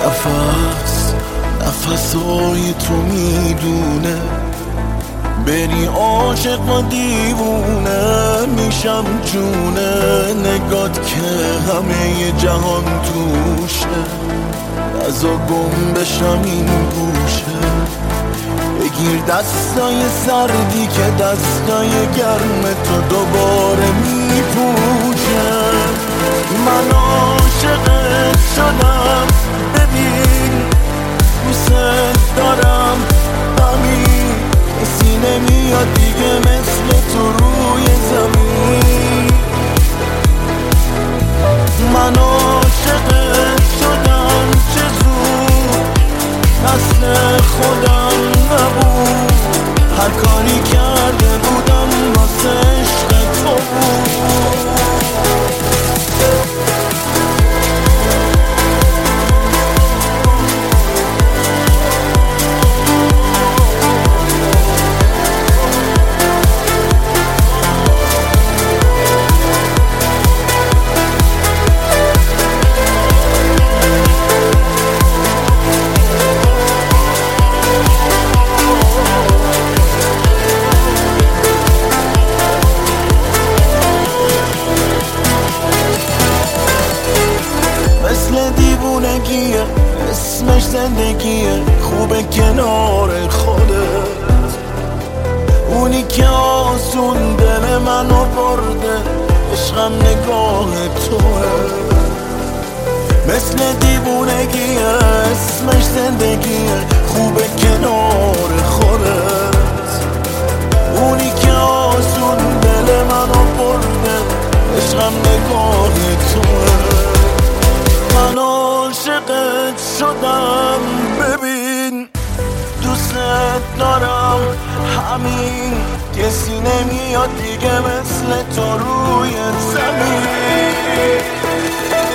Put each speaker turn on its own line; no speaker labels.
نفسای تو میدونه بری عاشق و دیوونه میشم جونه نگات که همه جهان توشه نزا گم بشم این گوشه بگیر دستای سردی که دستای گرم تو دوباره میپوشه من عاشقت شدم ببین دوست دارم همین کسی نمیاد دیگه مثل تو روی زمین من عاشقت شدم چه زود مثل خودم نبود هر کاری کرده بودم واسه عشق تو بود دیوونگیه اسمش زندگیه خوبه کنار خودت اونی که آسون دل منو برده عشقم نگاه توه مثل دیوونگیه اسمش زندگیه خوبه کنار خودت اونی که آسون دل منو برده عشقم نگاه توه من عاشقت شدم ببین دوست دارم همین کسی نمیاد دیگه مثل تو روی زمین